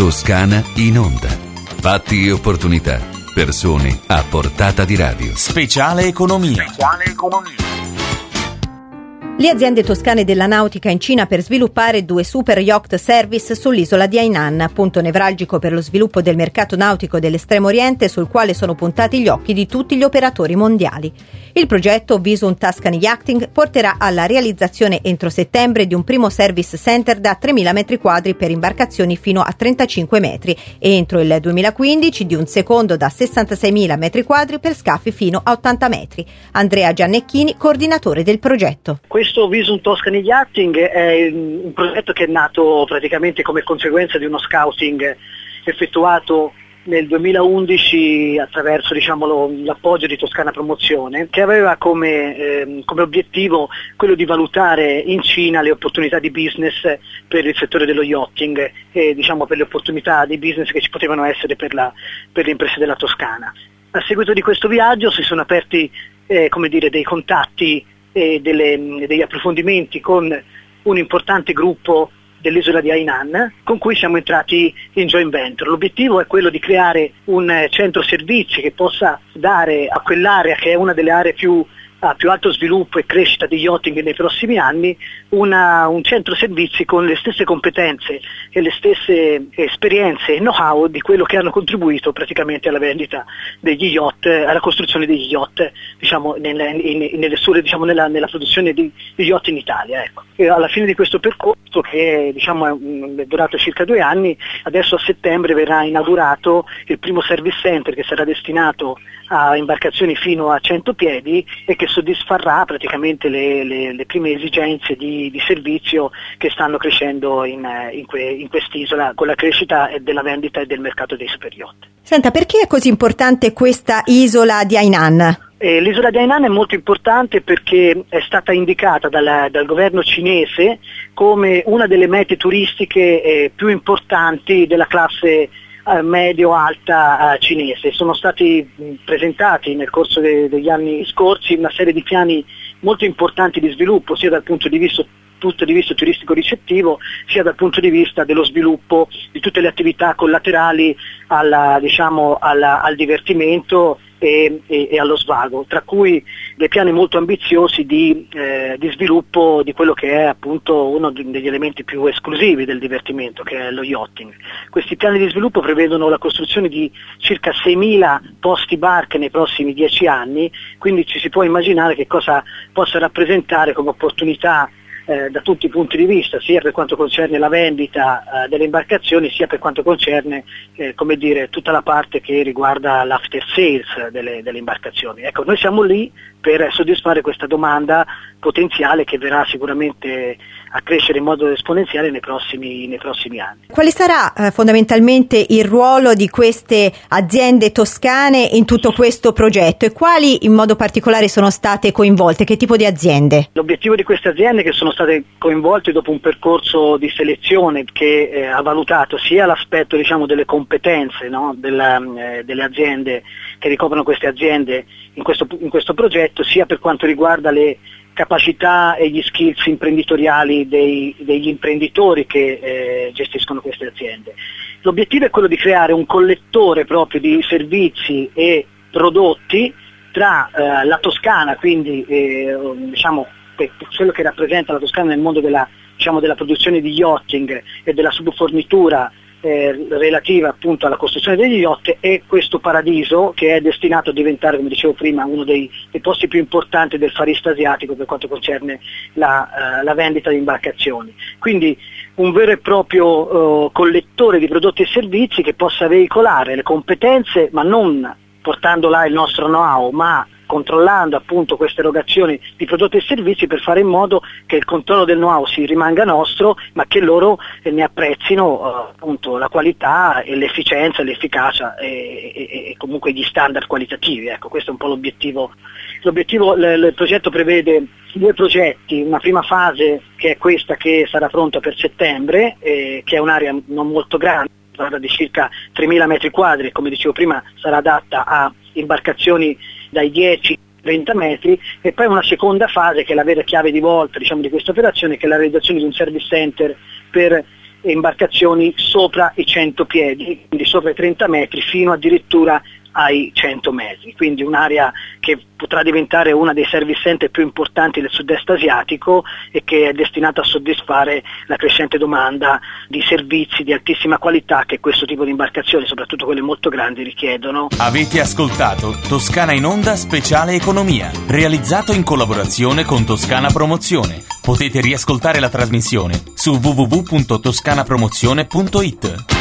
Toscana in onda. Fatti e opportunità. Persone a portata di radio. Speciale economia. Le aziende toscane della nautica in Cina per sviluppare 2 super yacht service sull'isola di Hainan, punto nevralgico per lo sviluppo del mercato nautico dell'estremo oriente, sul quale sono puntati gli occhi di tutti gli operatori mondiali. Il progetto Visum Tuscany Yachting porterà alla realizzazione entro settembre di un primo service center da 3.000 metri quadri per imbarcazioni fino a 35 metri e entro il 2015 di un secondo da 66.000 metri quadri per scafi fino a 80 metri. Andrea Giannecchini, coordinatore del progetto. Questo Visum Tuscany Yachting è un progetto che è nato praticamente come conseguenza di uno scouting effettuato nel 2011 attraverso l'appoggio di Toscana Promozione, che aveva come obiettivo quello di valutare in Cina le opportunità di business per il settore dello yachting e per le opportunità di business che ci potevano essere per le imprese della Toscana. A seguito di questo viaggio si sono aperti dei contatti e degli approfondimenti con un importante gruppo dell'isola di Hainan, con cui siamo entrati in joint venture. L'obiettivo è quello di creare un centro servizi che possa dare a quell'area, che è una delle aree a più alto sviluppo e crescita di yachting nei prossimi anni, un centro servizi con le stesse competenze e le stesse esperienze e know-how di quello che hanno contribuito praticamente alla vendita degli yacht, alla costruzione degli yacht, nella produzione di yacht in Italia. Ecco. E alla fine di questo percorso, che è durato circa 2 anni, adesso a settembre verrà inaugurato il primo service center che sarà destinato a imbarcazioni fino a 100 piedi e che soddisfarà praticamente le prime esigenze di servizio che stanno crescendo in quest'isola con la crescita della vendita e del mercato dei super yacht. Senta, perché è così importante questa isola di Hainan? L'isola di Hainan è molto importante perché è stata indicata dal governo cinese come una delle mete turistiche più importanti della classe medio-alta cinese. Sono stati presentati nel corso degli anni scorsi una serie di piani molto importanti di sviluppo, sia dal punto di vista turistico ricettivo, sia dal punto di vista dello sviluppo di tutte le attività collaterali al divertimento e allo svago, tra cui dei piani molto ambiziosi di sviluppo di quello che è appunto uno degli elementi più esclusivi del divertimento, che è lo yachting. Questi piani di sviluppo prevedono la costruzione di circa 6.000 posti barche nei prossimi 10 anni, quindi ci si può immaginare che cosa possa rappresentare come opportunità da tutti i punti di vista, sia per quanto concerne la vendita delle imbarcazioni, sia per quanto concerne tutta la parte che riguarda l'after sales delle imbarcazioni. Ecco, noi siamo lì per soddisfare questa domanda potenziale che verrà sicuramente a crescere in modo esponenziale nei prossimi anni. Quale sarà fondamentalmente il ruolo di queste aziende toscane in tutto questo progetto e quali in modo particolare sono state coinvolte? Che tipo di aziende? L'obiettivo di queste aziende, che sono state coinvolte dopo un percorso di selezione che ha valutato sia l'aspetto delle competenze, no, delle aziende che ricoprono queste aziende in questo progetto, sia per quanto riguarda le capacità e gli skills imprenditoriali degli imprenditori che gestiscono queste aziende. L'obiettivo è quello di creare un collettore proprio di servizi e prodotti tra la Toscana, quindi quello che rappresenta la Toscana nel mondo della produzione di yachting e della subfornitura relativa appunto alla costruzione degli yacht, e questo paradiso che è destinato a diventare, come dicevo prima, uno dei posti più importanti del Far East asiatico per quanto concerne la vendita di imbarcazioni. Quindi un vero e proprio collettore di prodotti e servizi che possa veicolare le competenze, ma non portando là il nostro know-how, ma controllando appunto queste erogazioni di prodotti e servizi per fare in modo che il controllo del know-how si rimanga nostro, ma che loro ne apprezzino appunto la qualità e l'efficienza, l'efficacia e comunque gli standard qualitativi. Ecco, questo è un po' l'obiettivo. Il progetto prevede 2 progetti, una prima fase che è questa che sarà pronta per settembre, che è un'area non molto grande, di circa 3.000 metri quadri, come dicevo prima sarà adatta a imbarcazioni dai 10 30 metri, e poi una seconda fase che è la vera chiave di volta di questa operazione, che è la realizzazione di un service center per imbarcazioni sopra i 100 piedi, quindi sopra i 30 metri, fino addirittura ai 100 metri, quindi un'area che potrà diventare una dei service center più importanti del sud-est asiatico e che è destinata a soddisfare la crescente domanda di servizi di altissima qualità che questo tipo di imbarcazioni, soprattutto quelle molto grandi, richiedono. Avete ascoltato Toscana in Onda Speciale Economia, realizzato in collaborazione con Toscana Promozione. Potete riascoltare la trasmissione su www.toscanapromozione.it.